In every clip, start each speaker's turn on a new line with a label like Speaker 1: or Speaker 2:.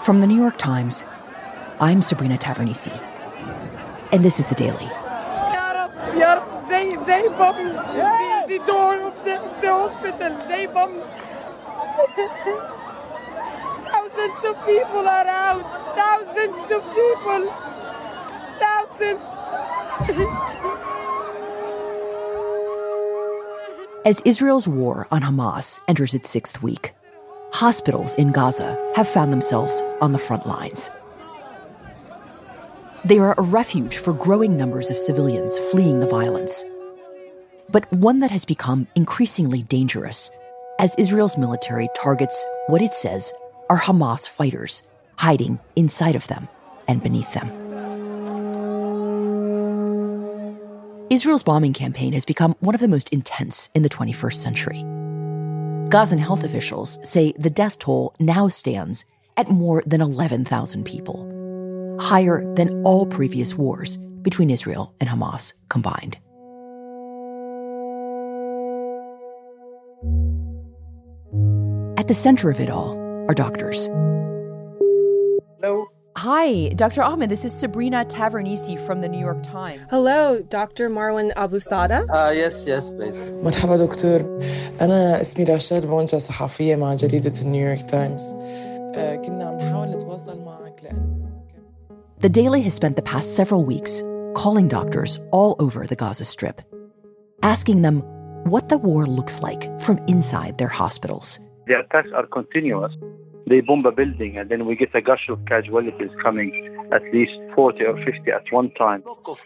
Speaker 1: From the New York Times, I'm Sabrina Tavernise, and this is The Daily.
Speaker 2: They bombed the door of the hospital. They bombed. Thousands of people are out. Thousands of people. Thousands.
Speaker 1: As Israel's war on Hamas enters its sixth week, hospitals in Gaza have found themselves on the front lines. They are a refuge for growing numbers of civilians fleeing the violence, but one that has become increasingly dangerous as Israel's military targets what it says are Hamas fighters hiding inside of them and beneath them. Israel's bombing campaign has become one of the most intense in the 21st century. Gazan health officials say the death toll now stands at more than 11,000 people, higher than all previous wars between Israel and Hamas combined. At the center of it all are doctors.
Speaker 3: Hello.
Speaker 1: Hi, Dr. Ahmed. This is Sabrina Tavernise from the New York Times.
Speaker 4: Hello, Dr. Marwan Abusada.
Speaker 3: Yes, please.
Speaker 5: مرحبا دكتور. أنا اسمي راشد بونجا صحفية مع جريدة النيويورك تايمز. كنا عم نحاول نتواصل معك لأنه
Speaker 1: The Daily has spent the past several weeks calling doctors all over the Gaza Strip, asking them what the war looks like from inside their hospitals.
Speaker 6: The attacks are continuous. They bomb a building and then we get a gush of casualties coming, at least 40 or 50 at one time.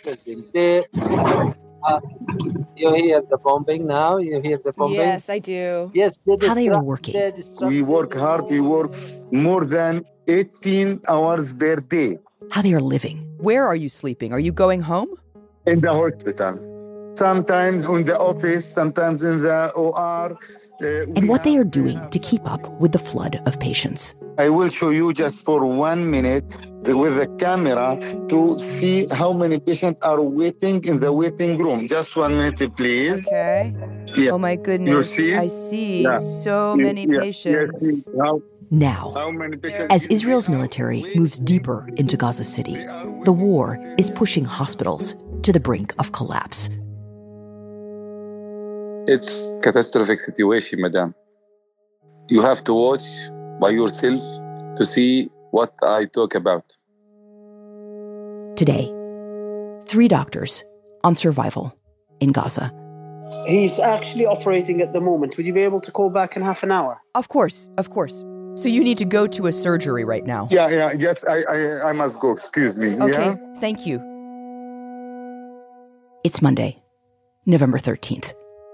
Speaker 3: You hear the bombing now? You hear the bombing?
Speaker 4: Yes, I do.
Speaker 3: Yes.
Speaker 1: How they are working.
Speaker 7: We work hard. We work more than 18 hours per day.
Speaker 1: How they are living.
Speaker 8: Where are you sleeping? Are you going home?
Speaker 7: In the hospital. Sometimes in the office, sometimes in the OR.
Speaker 1: And what they are doing to keep up with the flood of patients.
Speaker 7: I will show you just for 1 minute with a camera to see how many patients are waiting in the waiting room. Just 1 minute, please.
Speaker 8: Okay.
Speaker 7: Yeah.
Speaker 8: Oh my goodness.
Speaker 7: You see?
Speaker 8: I see
Speaker 7: Yeah.
Speaker 8: so many patients.
Speaker 7: Yes.
Speaker 1: Now,
Speaker 7: How many patients?
Speaker 1: as Israel's military moves deeper into Gaza City, the war is pushing hospitals to the brink of collapse.
Speaker 9: It's a catastrophic situation, madam. You have to watch by yourself to see what I talk about.
Speaker 1: Today, 3 doctors on survival in Gaza.
Speaker 10: He's actually operating at the moment. Would you be able to call back in half an hour?
Speaker 8: Of course. So you need to go to a surgery right now.
Speaker 7: Yeah. Yes, I must go. Excuse me.
Speaker 8: Okay,
Speaker 7: Yeah?
Speaker 8: thank you.
Speaker 1: It's Monday, November 13th.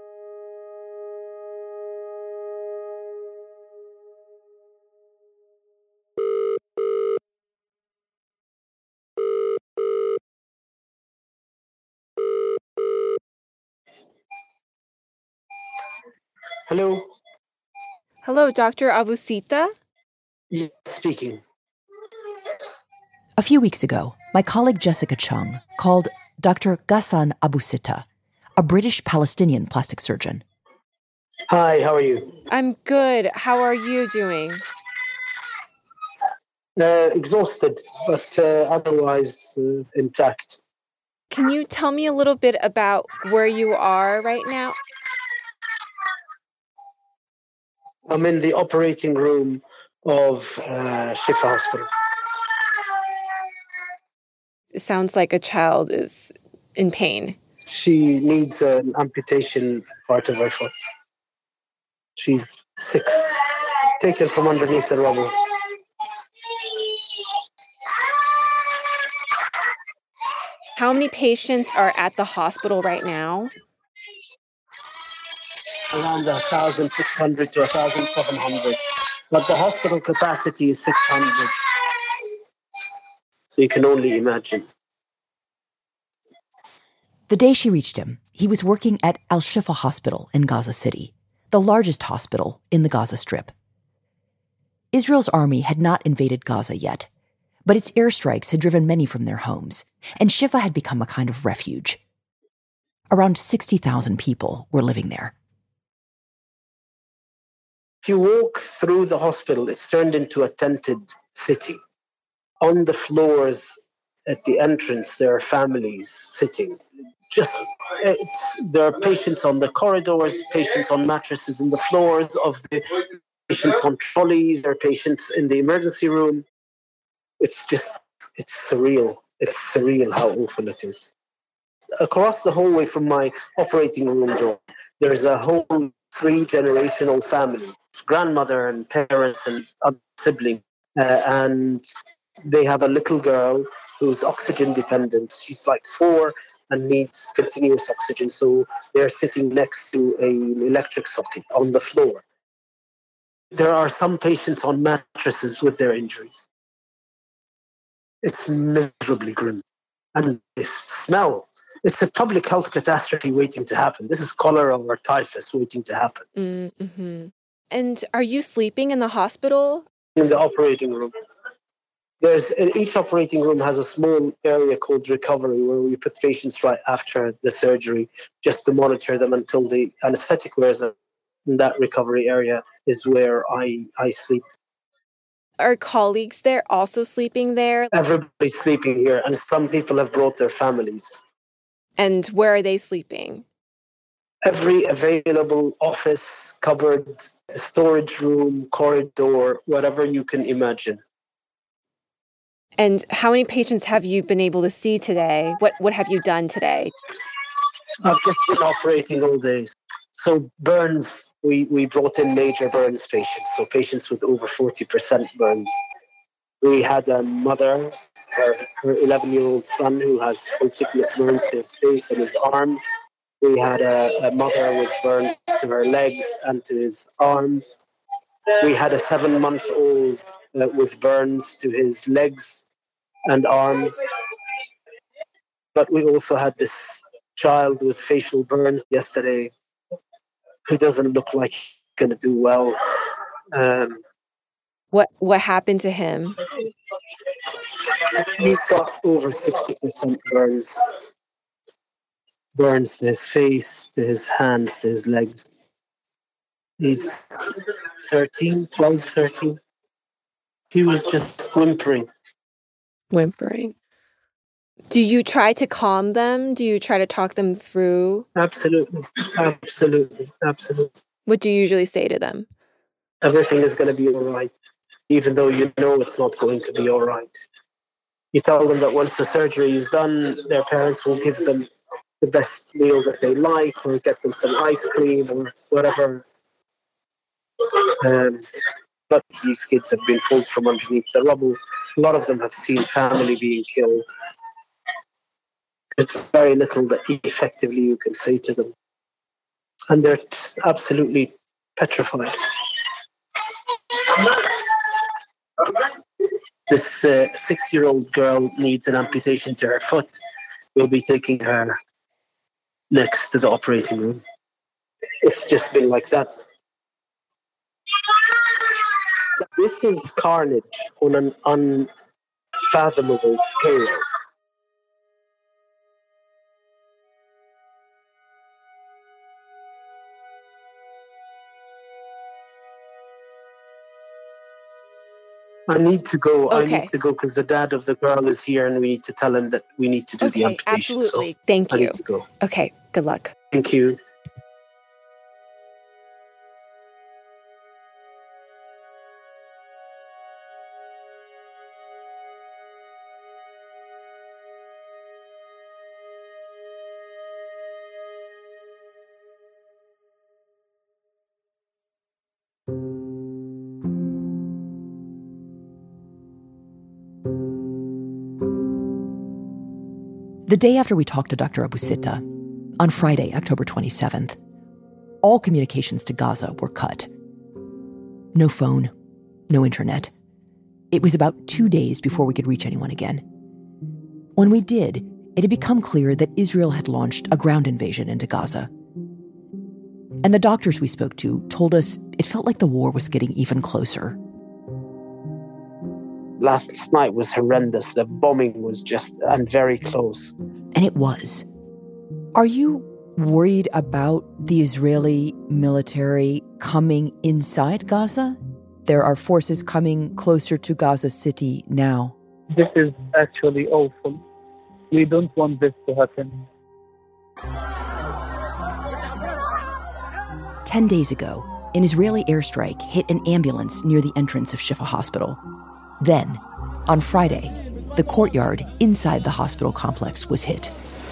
Speaker 10: Hello?
Speaker 4: Hello, Dr. Abusita.
Speaker 10: Yes, speaking.
Speaker 1: A few weeks ago, my colleague Jessica Chung called Dr. Ghassan Abusita, a British Palestinian plastic surgeon.
Speaker 10: Hi, how are you?
Speaker 4: I'm good. How are you doing?
Speaker 10: Exhausted, but otherwise intact.
Speaker 4: Can you tell me a little bit about where you are right now?
Speaker 10: I'm in the operating room of Shifa Hospital.
Speaker 4: It sounds like a child is in pain.
Speaker 10: She needs an amputation part of her foot. She's 6, taken from underneath the rubble.
Speaker 4: How many patients are at the hospital right now?
Speaker 10: Around 1,600 to 1,700. But the hospital capacity is 600. So you can only imagine.
Speaker 1: The day she reached him, he was working at Al-Shifa Hospital in Gaza City, the largest hospital in the Gaza Strip. Israel's army had not invaded Gaza yet, but its airstrikes had driven many from their homes, and Shifa had become a kind of refuge. Around 60,000 people were living there.
Speaker 10: If you walk through the hospital, it's turned into a tented city. On the floors at the entrance, there are families sitting. There are patients on the corridors, patients on mattresses in the floors of the patients on trolleys, there are patients in the emergency room. It's surreal. It's surreal how awful it is. Across the hallway from my operating room door, there's a whole 3-generational family, grandmother and parents and other siblings, and they have a little girl who's oxygen dependent. She's like 4 and needs continuous oxygen, so they're sitting next to an electric socket on the floor. There are some patients on mattresses with their injuries. It's miserably grim. And the smell, it's a public health catastrophe waiting to happen. This is cholera or typhus waiting to happen.
Speaker 4: Mm-hmm. And are you sleeping in the hospital?
Speaker 10: In the operating room. Each operating room has a small area called recovery where we put patients right after the surgery just to monitor them until the anesthetic wears off. In that recovery area is where I sleep.
Speaker 4: Are colleagues there also sleeping there?
Speaker 10: Everybody's sleeping here, and some people have brought their families.
Speaker 4: And where are they sleeping?
Speaker 10: Every available office, cupboard, storage room, corridor, whatever you can imagine.
Speaker 4: And how many patients have you been able to see today? What have you done today?
Speaker 10: I've just been operating all day. So burns, we brought in major burns patients, so patients with over 40% burns. We had a mother, her 11-year-old son who has full-thickness burns to his face and his arms. We had a mother with burns to her legs and to his arms. We had a 7-month-old with burns to his legs and arms. But we also had this child with facial burns yesterday who doesn't look like he's going to do well.
Speaker 4: What happened to him?
Speaker 10: He's got over 60% burns. Burns to his face, to his hands, to his legs. He's 13. He was just whimpering.
Speaker 4: Do you try to calm them? Do you try to talk them through?
Speaker 10: Absolutely.
Speaker 4: What do you usually say to them?
Speaker 10: Everything is going to be all right, even though you know it's not going to be all right. You tell them that once the surgery is done, their parents will give them the best meal that they like, or get them some ice cream or whatever. But these kids have been pulled from underneath the rubble. A lot of them have seen family being killed. There's very little that effectively you can say to them. And they're absolutely petrified. This 6-year-old girl needs an amputation to her foot. We'll be taking her next to the operating room. It's just been like that. This is carnage on an unfathomable scale. I need to go.
Speaker 4: Okay.
Speaker 10: I need to go because the dad of the girl is here and we need to tell him that we need to do the amputation.
Speaker 4: Absolutely.
Speaker 10: So
Speaker 4: Thank you.
Speaker 10: I need to go.
Speaker 4: Okay, good luck.
Speaker 10: Thank you.
Speaker 1: The day after we talked to Dr. Abu Sitta, on Friday, October 27th, all communications to Gaza were cut. No phone, no internet. It was about 2 days before we could reach anyone again. When we did, it had become clear that Israel had launched a ground invasion into Gaza. And the doctors we spoke to told us it felt like the war was getting even closer.
Speaker 10: Last night was horrendous. The bombing was just, and very close.
Speaker 1: And it was. Are you worried about the Israeli military coming inside Gaza? There are forces coming closer to Gaza City now.
Speaker 6: This is actually awful. We don't want this to happen.
Speaker 1: 10 days ago, an Israeli airstrike hit an ambulance near the entrance of Shifa Hospital. Then, on Friday, the courtyard inside the hospital complex was hit.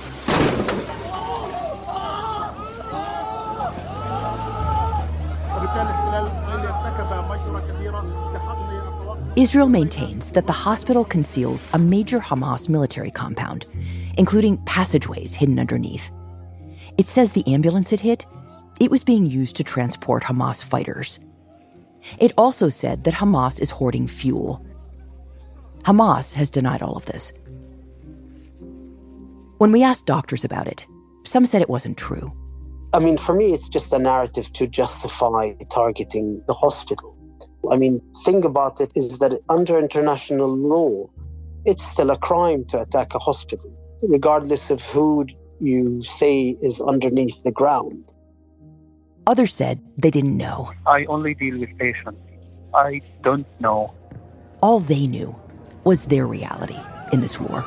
Speaker 1: Israel maintains that the hospital conceals a major Hamas military compound, including passageways hidden underneath. It says the ambulance it hit, it was being used to transport Hamas fighters. It also said that Hamas is hoarding fuel. Hamas has denied all of this. When we asked doctors about it, some said it wasn't true.
Speaker 10: I mean, for me, it's just a narrative to justify targeting the hospital. I mean, thing about it is that under international law, it's still a crime to attack a hospital, regardless of who you say is underneath the ground.
Speaker 1: Others said they didn't know.
Speaker 6: I only deal with patients. I don't know.
Speaker 1: All they knew was their reality in this war.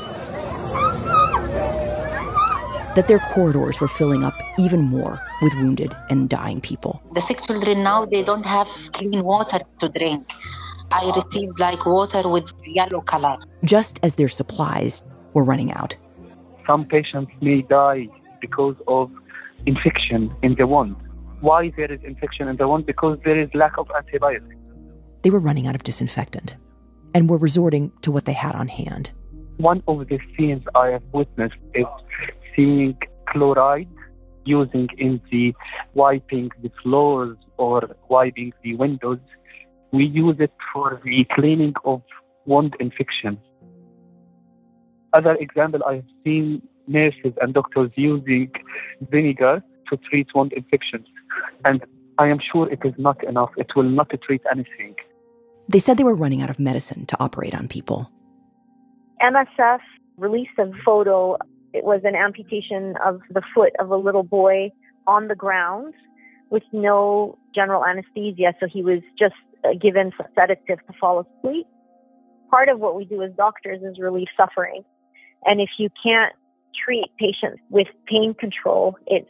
Speaker 1: That their corridors were filling up even more with wounded and dying people.
Speaker 11: The sick children now, they don't have clean water to drink. I received water with yellow color.
Speaker 1: Just as their supplies were running out.
Speaker 6: Some patients may die because of infection in the wound. Why there is infection in the wound? Because there is lack of antibiotics.
Speaker 1: They were running out of disinfectant and were resorting to what they had on hand.
Speaker 6: One of the scenes I have witnessed is seeing chloride using in the wiping the floors or wiping the windows. We use it for the cleaning of wound infection. Other example, I have seen nurses and doctors using vinegar to treat wound infections. And I am sure it is not enough. It will not treat anything.
Speaker 1: They said they were running out of medicine to operate on people.
Speaker 12: MSF released a photo. It was an amputation of the foot of a little boy on the ground with no general anesthesia. So he was just given a sedative to fall asleep. Part of what we do as doctors is relieve suffering. And if you can't treat patients with pain control, it's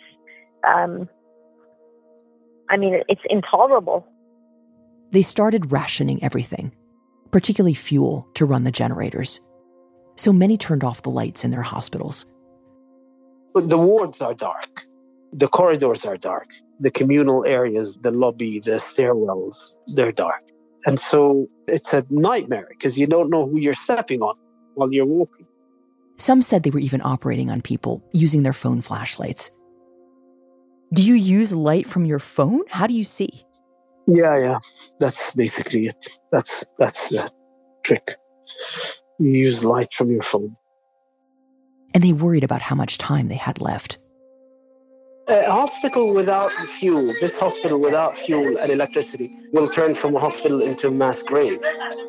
Speaker 12: intolerable.
Speaker 1: They started rationing everything, particularly fuel to run the generators. So many turned off the lights in their hospitals.
Speaker 10: The wards are dark. The corridors are dark. The communal areas, the lobby, the stairwells, they're dark. And so it's a nightmare because you don't know who you're stepping on while you're walking.
Speaker 1: Some said they were even operating on people using their phone flashlights. Do you use light from your phone? How do you see?
Speaker 10: Yeah. That's basically it. That's the trick. You use light from your phone.
Speaker 1: And they worried about how much time they had left.
Speaker 10: A hospital without fuel, this hospital without fuel and electricity, will turn from a hospital into a mass grave.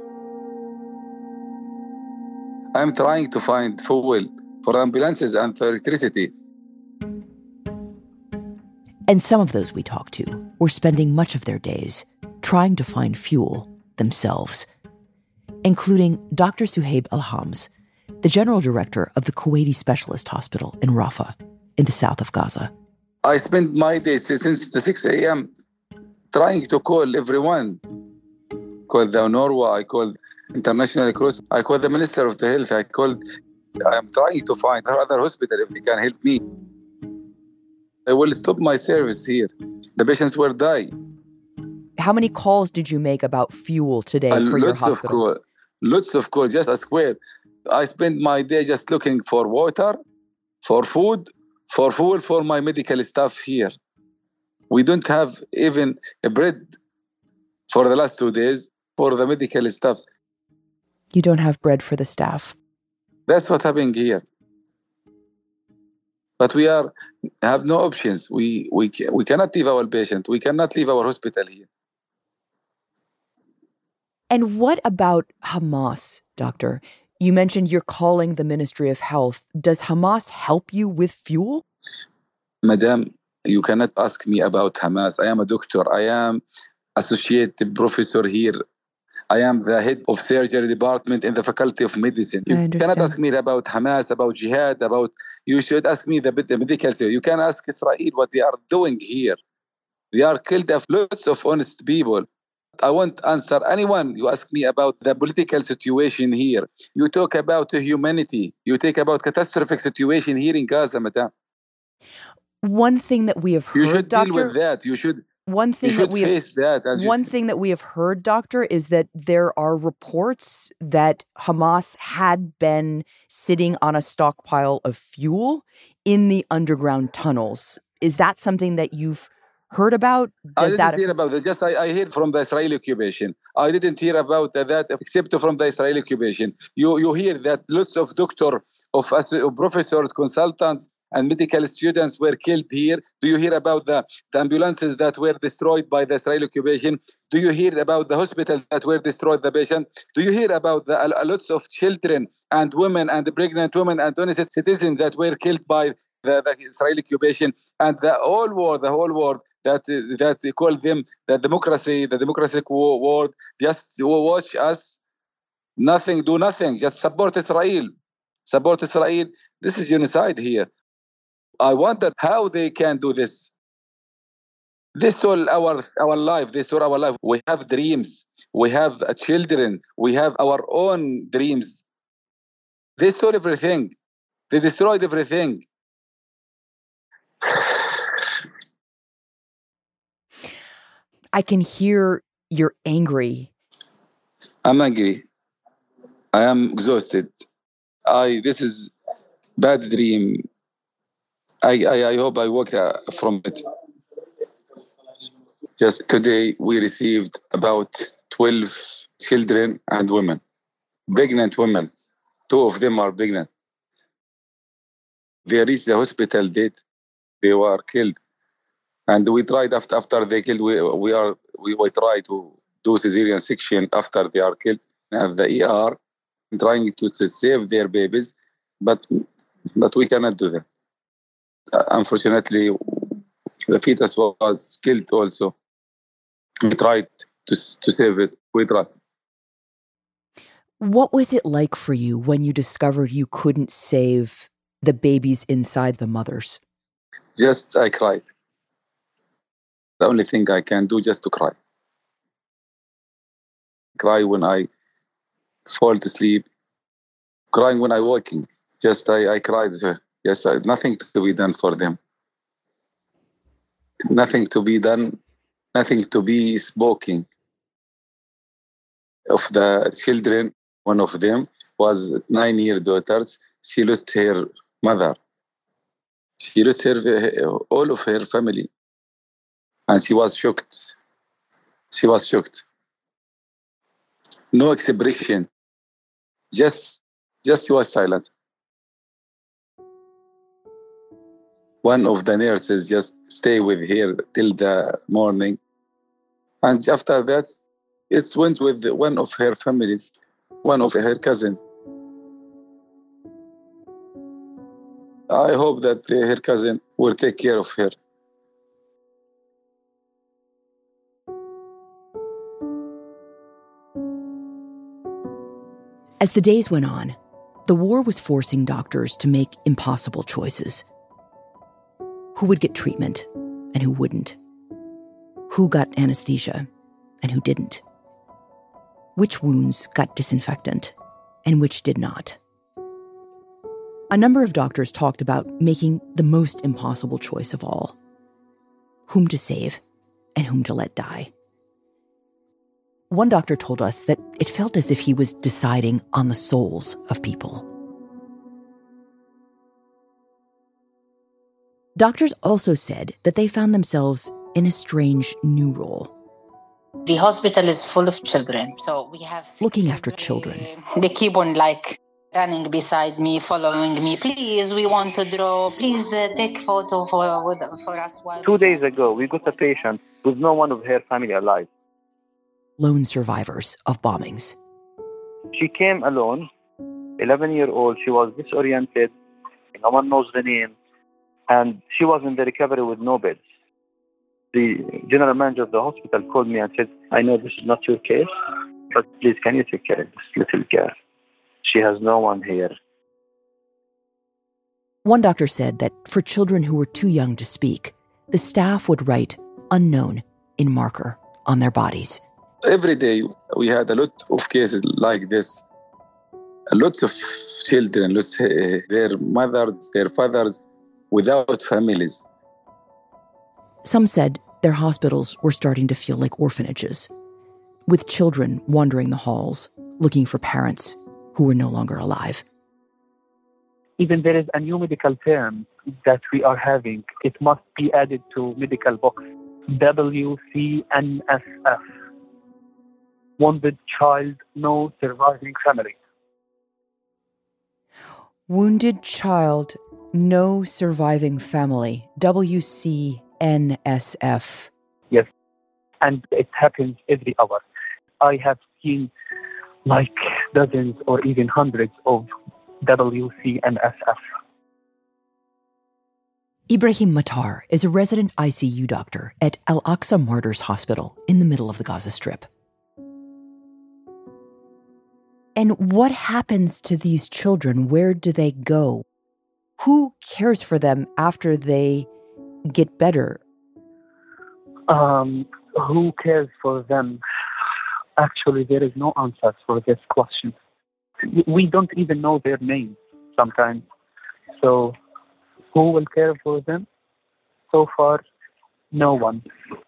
Speaker 9: I'm trying to find fuel for ambulances and for electricity.
Speaker 1: And some of those we talked to were spending much of their days trying to find fuel themselves, including Dr. Suhaib Alhams, the general director of the Kuwaiti Specialist Hospital in Rafah, in the south of Gaza.
Speaker 9: I spend my days since the 6 a.m. trying to call everyone. Call the Norwa, I called International Cross, I called the Minister of the Health, I am trying to find other hospital if they can help me. I will stop my service here. The patients will die.
Speaker 8: How many calls did you make about fuel today for your hospital?
Speaker 9: Lots of calls, just a square. I spend my day just looking for water, for food, for fuel for my medical staff here. We don't have even a bread for the last 2 days for the medical staff.
Speaker 8: You don't have bread for the staff.
Speaker 9: That's what happening here. But we have no options. We cannot leave our patient. We cannot leave our hospital here.
Speaker 8: And what about Hamas, doctor? You mentioned you're calling the Ministry of Health. Does Hamas help you with fuel?
Speaker 9: Madam, you cannot ask me about Hamas. I am a doctor. I am associate professor here. I am the head of surgery department in the Faculty of Medicine. You cannot ask me about Hamas, about jihad, you should ask me the medical. You can ask Israel what they are doing here. They are killed lots of honest people. I won't answer anyone. You ask me about the political situation here. You talk about humanity. You talk about catastrophic situation here in Gaza, madam.
Speaker 1: One thing that we have heard,
Speaker 9: you should
Speaker 1: Doctor,
Speaker 9: deal with that. You should.
Speaker 1: One thing that we have heard, Doctor, is that there are reports that Hamas had been sitting on a stockpile of fuel in the underground tunnels. Is that something that you've heard about?
Speaker 9: I didn't hear about that. Just I heard from the Israeli occupation. I didn't hear about that except from the Israeli occupation. You hear that lots of doctors, of professors, consultants, and medical students were killed here. Do you hear about the ambulances that were destroyed by the Israeli occupation? Do you hear about the hospitals that were destroyed, the patient? Do you hear about the lots of children and women and pregnant women and innocent citizens that were killed by the Israeli occupation? And the whole world that call them the democratic world, just watch us, do nothing, just support Israel. Support Israel. This is genocide here. I wonder how they can do this. This all our life. This all our life. We have dreams. We have children. We have our own dreams. They stole everything. They destroyed everything.
Speaker 1: I can hear you're angry.
Speaker 9: I'm angry. I am exhausted. This is bad dream. I hope I woke from it. Just today, we received about 12 children and women, pregnant women. 2 of them are pregnant. They reached the hospital dead. They were killed. And we tried after they killed, we try to do cesarean section after they are killed at the ER, trying to save their babies, but we cannot do that. Unfortunately, the fetus was killed also. We tried to save it. We tried.
Speaker 1: What was it like for you when you discovered you couldn't save the babies inside the mothers?
Speaker 9: Just I cried. The only thing I can do just to cry. Cry when I fall to sleep. Crying when I'm walking. Just I cried. Yes, nothing to be done for them. Nothing to be done. Nothing to be spoken. Of the children, one of them was 9-year daughters. She lost her mother. She lost all of her family. And she was shocked. She was shocked. No expression. Just she was silent. One of the nurses just stay with her till the morning. And after that, it went with one of her families, one of her cousin. I hope that her cousin will take care of her.
Speaker 1: As the days went on, the war was forcing doctors to make impossible choices. Who would get treatment and who wouldn't? Who got anesthesia and who didn't? Which wounds got disinfectant and which did not? A number of doctors talked about making the most impossible choice of all: whom to save and whom to let die. One doctor told us that it felt as if he was deciding on the souls of people. Doctors also said that they found themselves in a strange new role.
Speaker 11: The hospital is full of children, so we have
Speaker 1: looking after children.
Speaker 11: They keep on running beside me, following me. Please, we want to draw. Please take photo for us.
Speaker 6: 2 days ago, we got a patient with no one of her family alive.
Speaker 1: Lone survivors of bombings.
Speaker 6: She came alone, 11-year-old. She was disoriented. No one knows the name. And she was in the recovery with no beds. The general manager of the hospital called me and said, I know this is not your case, but please can you take care of this little girl? She has no one here.
Speaker 1: One doctor said that for children who were too young to speak, the staff would write unknown in marker on their bodies.
Speaker 9: Every day we had a lot of cases like this. Lots of children, their mothers, their fathers, without families.
Speaker 1: Some said their hospitals were starting to feel like orphanages, with children wandering the halls, looking for parents who were no longer alive.
Speaker 6: Even there is a new medical term that we are having. It must be added to medical box. WCNSF. Wounded Child, No Surviving Family.
Speaker 8: Wounded Child, No Surviving Family. WCNSF.
Speaker 6: Yes. And it happens every hour. I have seen like dozens or even hundreds of WCNSF.
Speaker 1: Ibrahim Matar is a resident ICU doctor at Al-Aqsa Martyrs Hospital in the middle of the Gaza Strip.
Speaker 8: And what happens to these children? Where do they go? Who cares for them after they get better?
Speaker 6: Who cares for them? Actually, there is no answer for this question. We don't even know their names sometimes. So who will care for them? So far, no one.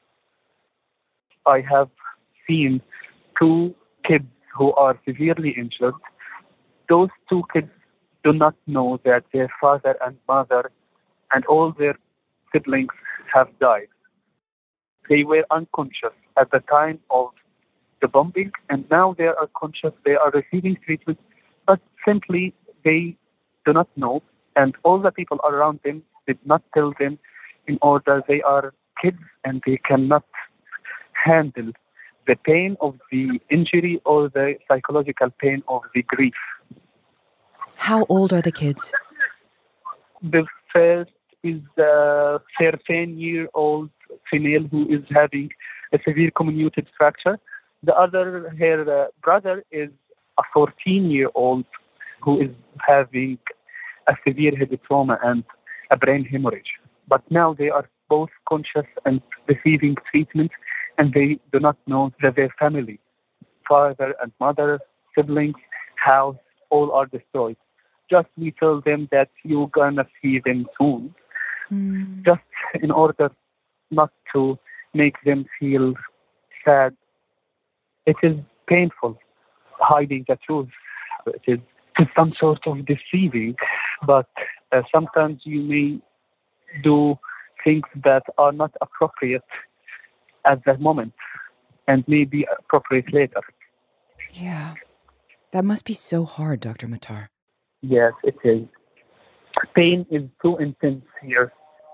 Speaker 6: I have seen 2 kids who are severely injured. Those 2 kids do not know that their father and mother and all their siblings have died. They were unconscious at the time of the bombing, and now they are conscious, they are receiving treatment, but simply they do not know, and all the people around them did not tell them in order they are kids and they cannot handle the pain of the injury or the psychological pain of the grief.
Speaker 8: How old are the kids?
Speaker 6: The first is a 13-year-old female who is having a severe comminuted fracture. The other, her brother, is a 14-year-old who is having a severe head trauma and a brain hemorrhage. But now they are both conscious and receiving treatment, and they do not know that their family, father and mother, siblings, house, all are destroyed. Just we tell them that you're gonna see them soon, just in order not to make them feel sad. It is painful hiding the truth. It is some sort of deceiving, but sometimes you may do things that are not appropriate at that moment and may be appropriate later.
Speaker 8: Yeah. That must be so hard, Dr. Matar.
Speaker 6: Yes, it is. Pain is too intense here.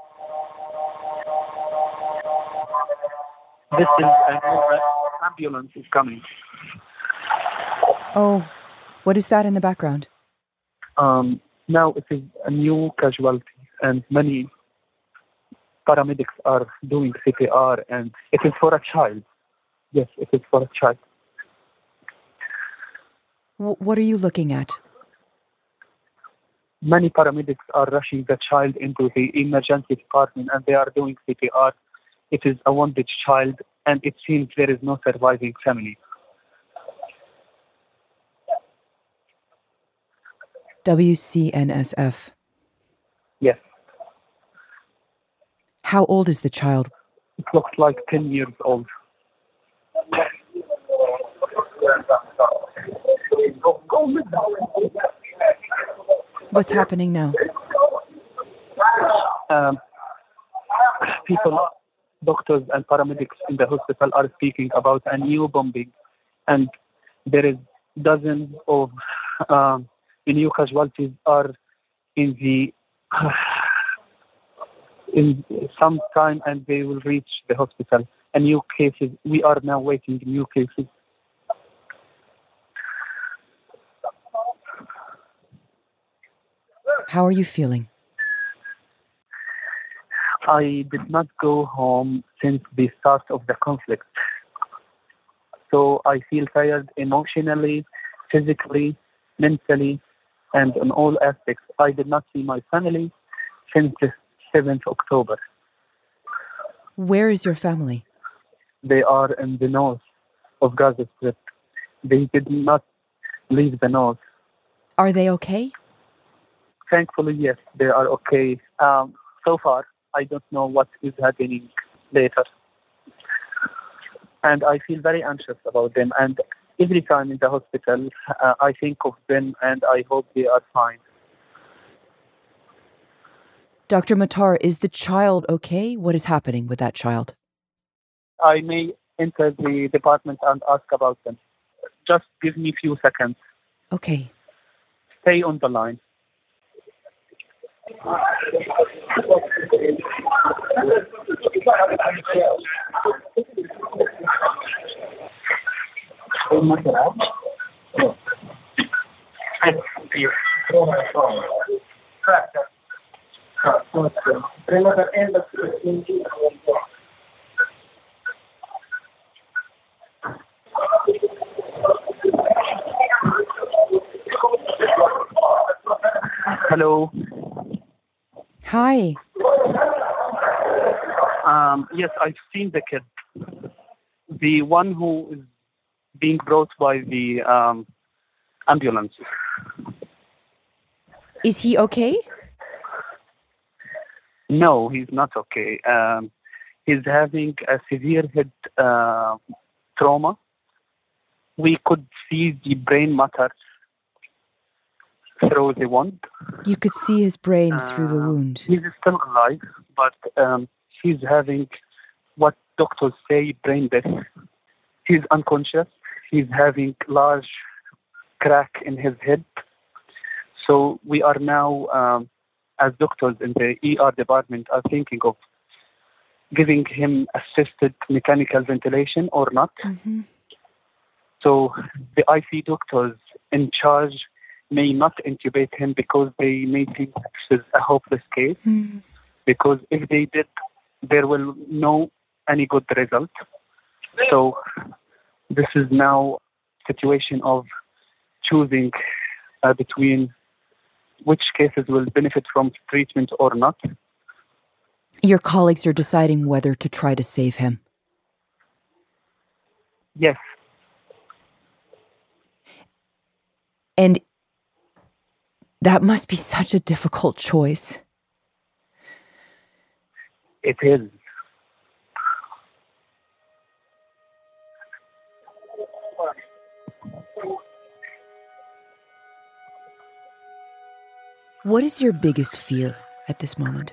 Speaker 6: This is an ambulance is coming.
Speaker 8: Oh, what is that in the background?
Speaker 6: Now it is a new casualty, and many paramedics are doing CPR, and it is for a child. Yes, it is for a child.
Speaker 8: What are you looking at?
Speaker 6: Many paramedics are rushing the child into the emergency department, and they are doing CPR. It is a wounded child, and it seems there is no surviving family.
Speaker 8: WCNSF.
Speaker 6: Yes.
Speaker 8: How old is the child?
Speaker 6: It looks like 10 years old.
Speaker 8: What's happening now?
Speaker 6: People, doctors and paramedics in the hospital are speaking about a new bombing, and there is dozens of new casualties are in some time, and they will reach the hospital. And new cases, we are now waiting new cases.
Speaker 8: How are you feeling?
Speaker 6: I did not go home since the start of the conflict. So I feel tired emotionally, physically, mentally, and in all aspects. I did not see my family since the 7th October.
Speaker 8: Where is your family?
Speaker 6: They are in the north of Gaza Strip. They did not leave the north.
Speaker 8: Are they okay?
Speaker 6: Thankfully, yes, they are okay. So far, I don't know what is happening later. And I feel very anxious about them. And every time in the hospital, I think of them and I hope they are fine.
Speaker 8: Dr. Matar, is the child okay? What is happening with that child?
Speaker 6: I may enter the department and ask about them. Just give me a few seconds.
Speaker 8: Okay.
Speaker 6: Stay on the line. Hello.
Speaker 8: Hi.
Speaker 6: Yes, I've seen the kid. The one who is being brought by the ambulance.
Speaker 8: Is he okay?
Speaker 6: No, he's not okay. He's having a severe head trauma. We could see the brain matter through the wound.
Speaker 8: You could see his brain through the wound.
Speaker 6: He's still alive, but he's having what doctors say brain death. He's unconscious. He's having large crack in his head. So we are now, as doctors in the ER department, are thinking of giving him assisted mechanical ventilation or not.
Speaker 8: Mm-hmm.
Speaker 6: So the IC doctors in charge may not intubate him because they may think this is a hopeless case.
Speaker 8: Mm.
Speaker 6: Because if they did, there will no any good result. So this is now a situation of choosing between which cases will benefit from treatment or not.
Speaker 8: Your colleagues are deciding whether to try to save him.
Speaker 6: Yes.
Speaker 8: And that must be such a difficult choice.
Speaker 6: It is.
Speaker 8: What is your biggest fear at this moment?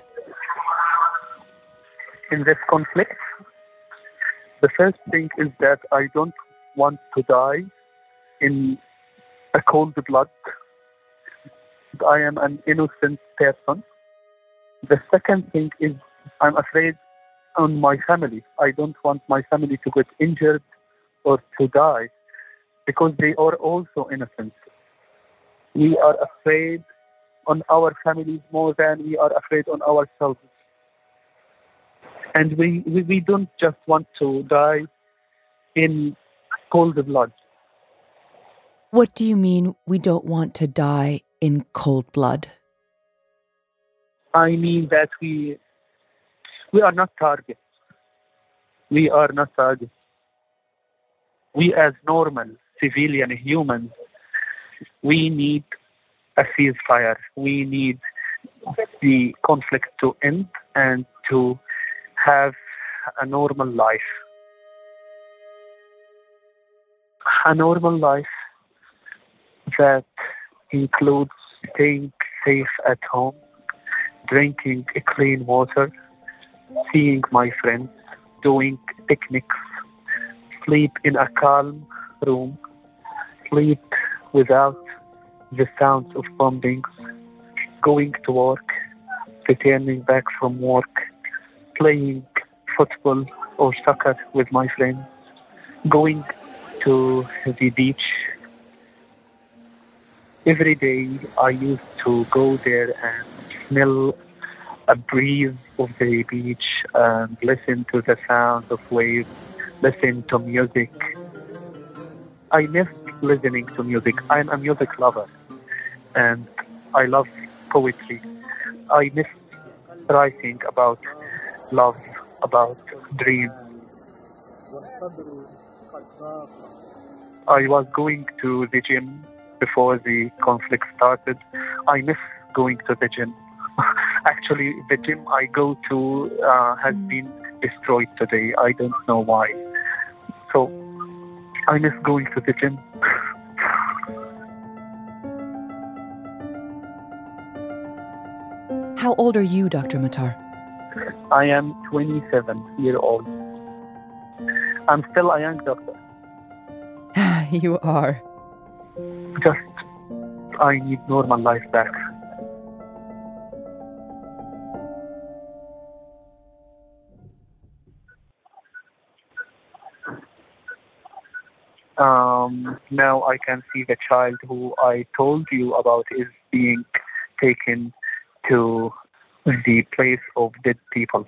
Speaker 6: In this conflict, the first thing is that I don't want to die in a cold blood. I am an innocent person. The second thing is I'm afraid on my family. I don't want my family to get injured or to die because they are also innocent. We are afraid on our families more than we are afraid on ourselves. And we don't just want to die in cold blood.
Speaker 8: What do you mean we don't want to die in cold blood?
Speaker 6: I mean that we are not targets. We are not targets. We as normal civilian humans, we need a ceasefire. We need the conflict to end and to have a normal life. A normal life that includes staying safe at home, drinking clean water, seeing my friends, doing picnics, sleep in a calm room, sleep without the sounds of bombings, going to work, returning back from work, playing football or soccer with my friends, going to the beach. Every day I used to go there and smell breeze of the beach and listen to the sound of waves, listen to music. I miss listening to music. I'm a music lover and I love poetry. I miss writing about love, about dreams. I was going to the gym before the conflict started. I miss going to the gym. Actually, the gym I go to has been destroyed today. I don't know why. So I miss going to the gym.
Speaker 8: How old are you, Dr. Matar?
Speaker 6: I am 27 years old. I'm still a young doctor.
Speaker 8: You are.
Speaker 6: Just, I need normal life back. Now I can see the child who I told you about is being taken to the place of dead people.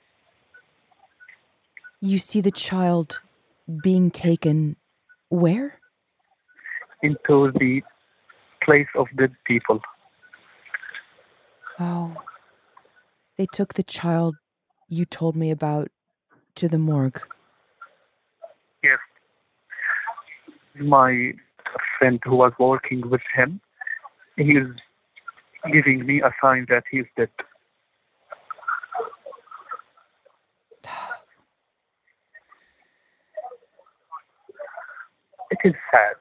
Speaker 8: You see the child being taken where?
Speaker 6: Into the place of dead people.
Speaker 8: Oh. They took the child you told me about to the morgue.
Speaker 6: Yes. My friend who was working with him, he is giving me a sign that he's dead. It is sad.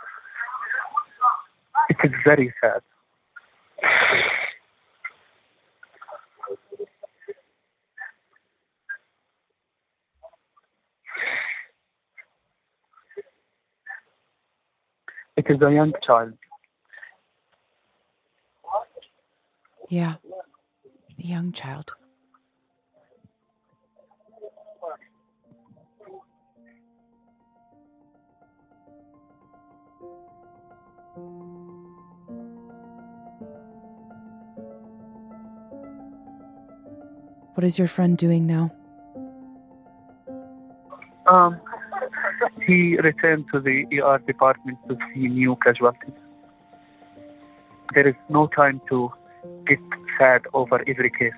Speaker 6: It is very sad. It is a young child.
Speaker 8: Yeah, a young child. What is your friend doing now?
Speaker 6: He returned to the ER department to see new casualties. There is no time to get sad over every case.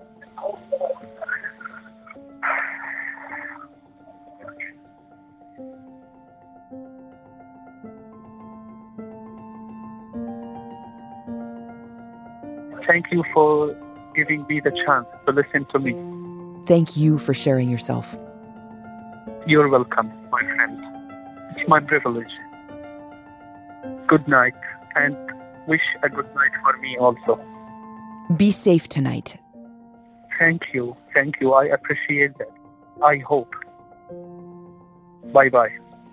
Speaker 6: Thank you for giving me the chance to listen to me.
Speaker 8: Thank you for sharing yourself.
Speaker 6: You're welcome, my friend. It's my privilege. Good night, and wish a good night for me also.
Speaker 8: Be safe tonight.
Speaker 6: Thank you. Thank you. I appreciate that. I hope. Bye-bye.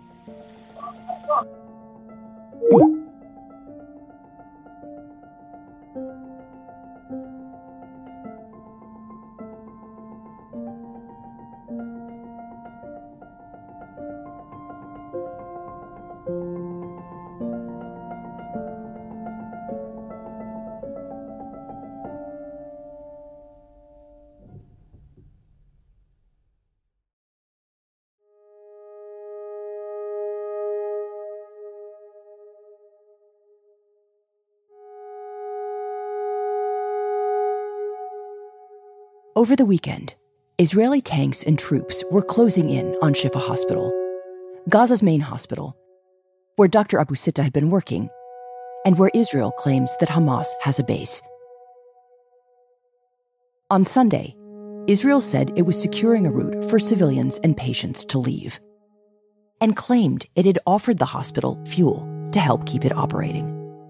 Speaker 1: Over the weekend, Israeli tanks and troops were closing in on Shifa Hospital, Gaza's main hospital, where Dr. Abu Sitta had been working, and where Israel claims that Hamas has a base. On Sunday, Israel said it was securing a route for civilians and patients to leave, and claimed it had offered the hospital fuel to help keep it operating.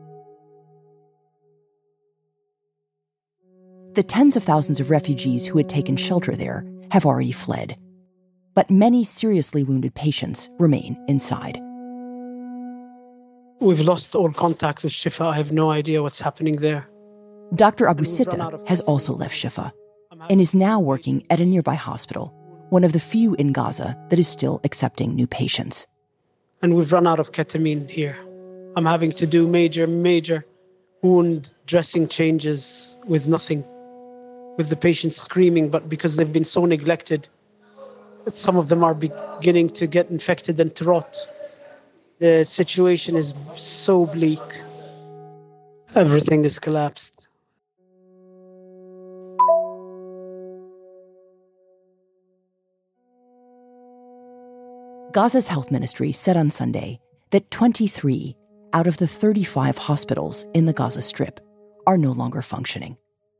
Speaker 1: The tens of thousands of refugees who had taken shelter there have already fled, but many seriously wounded patients remain inside.
Speaker 10: We've lost all contact with Shifa. I have no idea what's happening there.
Speaker 1: Dr. Abu Sitta has also left Shifa and is now working at a nearby hospital, one of the few in Gaza that is still accepting new patients.
Speaker 10: And we've run out of ketamine here. I'm having to do major wound dressing changes with nothing. with the patients screaming, but because they've been so neglected, some of them are beginning to get infected and to rot. The situation is so bleak. Everything is collapsed.
Speaker 1: Gaza's health ministry said on Sunday that 23 out of the 35 hospitals in the Gaza Strip are no longer functioning.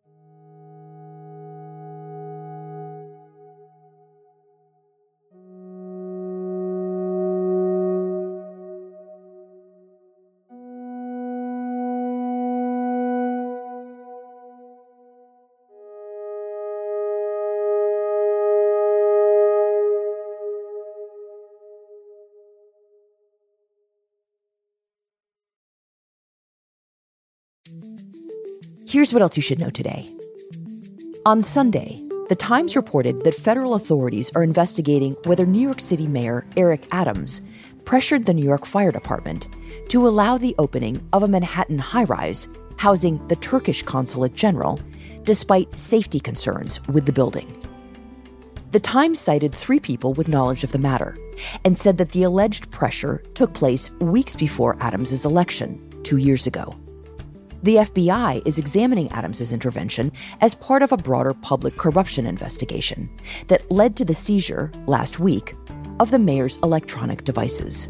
Speaker 1: Here's what else you should know today. On Sunday, The Times reported that federal authorities are investigating whether New York City Mayor Eric Adams pressured the New York Fire Department to allow the opening of a Manhattan high-rise housing the Turkish Consulate General, despite safety concerns with the building. The Times cited 3 people with knowledge of the matter and said that the alleged pressure took place weeks before Adams' election 2 years ago. The FBI is examining Adams' intervention as part of a broader public corruption investigation that led to the seizure last week of the mayor's electronic devices.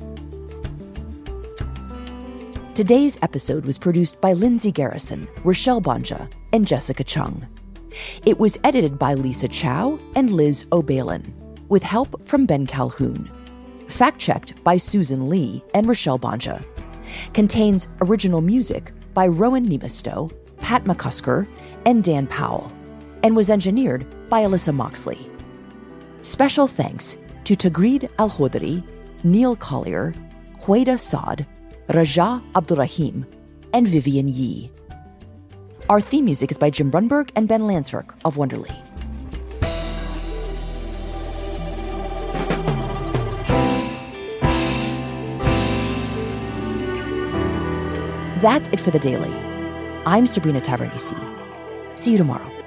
Speaker 1: Today's episode was produced by Lindsay Garrison, Rochelle Banja, and Jessica Chung. It was edited by Lisa Chow and Liz O'Balin, with help from Ben Calhoun. Fact-checked by Susan Lee and Rochelle Banja. Contains original music by Rowan Nemisto, Pat McCusker, and Dan Powell, and was engineered by Alyssa Moxley. Special thanks to Tagreed Al-Hodri, Neil Collier, Hueda Saad, Raja Abdurrahim, and Vivian Yee. Our theme music is by Jim Brunberg and Ben Landsverk of Wonderly. That's it for The Daily. I'm Sabrina Tavernisi. See you tomorrow.